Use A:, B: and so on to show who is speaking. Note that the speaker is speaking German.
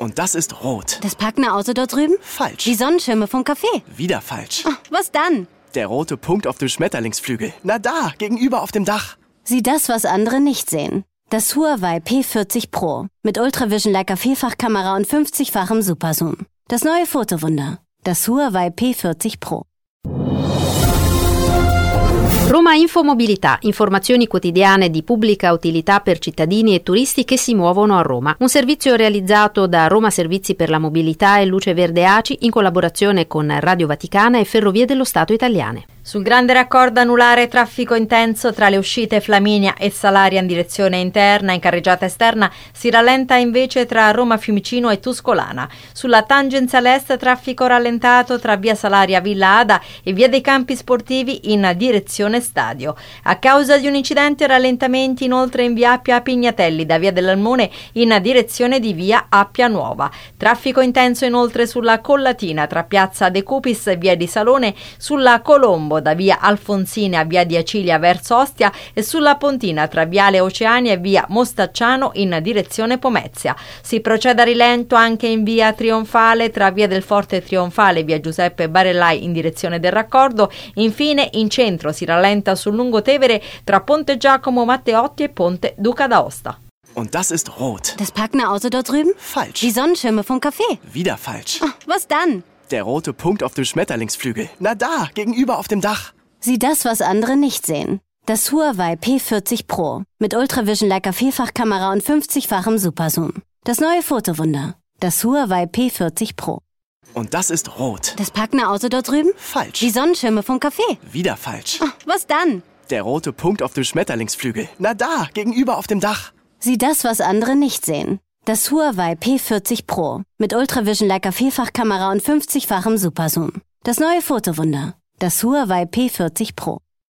A: Und das ist rot.
B: Das parkende Auto dort drüben?
A: Falsch.
B: Die Sonnenschirme vom Café?
A: Wieder falsch.
B: Oh, was dann?
A: Der rote Punkt auf dem Schmetterlingsflügel. Na da, gegenüber auf dem Dach.
B: Sieh das, was andere nicht sehen. Das Huawei P40 Pro mit Ultravision Leica Vielfachkamera und 50-fachem Superzoom. Das neue Fotowunder. Das Huawei P40 Pro.
C: Roma Info Mobilità, informazioni quotidiane di pubblica utilità per cittadini e turisti che si muovono a Roma. Un servizio realizzato da Roma Servizi per la Mobilità e Luce Verde ACI in collaborazione con Radio Vaticana e Ferrovie dello Stato italiane.
D: Sul grande raccordo anulare traffico intenso tra le uscite Flaminia e Salaria in direzione interna, in carreggiata esterna si rallenta invece tra Roma Fiumicino e Tuscolana. Sulla tangenziale est traffico rallentato tra via Salaria Villa Ada e via dei Campi Sportivi in direzione stadio. A causa di un incidente rallentamenti inoltre in via Appia Pignatelli da via dell'Almone in direzione di via Appia Nuova. Traffico intenso inoltre sulla Collatina tra piazza De Cupis e via di Salone, sulla Colombo da via Alfonsine a via di Acilia verso Ostia e sulla Pontina tra viale Oceania e via Mostacciano in direzione Pomezia. Si procede a rilento anche in via Trionfale tra via del Forte Trionfale e via Giuseppe Barellai in direzione del raccordo. Infine in centro si rallenta sul Lungotevere tra Ponte Giacomo Matteotti e Ponte Duca d'Aosta.
A: Und das ist rot.
B: Das parkende Auto dort drüben?
A: Falsch.
B: Die Sonnenschirme vom Café?
A: Wieder falsch.
B: Oh, was dann?
A: Der rote Punkt auf dem Schmetterlingsflügel. Na da, gegenüber auf dem Dach.
B: Sieh das, was andere nicht sehen. Das Huawei P40 Pro mit Ultravision Leica Vielfachkamera und 50-fachem Superzoom. Das neue Fotowunder. Das Huawei P40 Pro.
A: Und das ist rot.
B: Das parkende Auto dort drüben?
A: Falsch.
B: Die Sonnenschirme vom Café?
A: Wieder falsch.
B: Oh, was dann?
A: Der rote Punkt auf dem Schmetterlingsflügel. Na da, gegenüber auf dem Dach.
B: Sieh das, was andere nicht sehen. Das Huawei P40 Pro mit Ultravision Leica Vielfachkamera und 50-fachem Superzoom. Das neue Fotowunder. Das Huawei P40 Pro.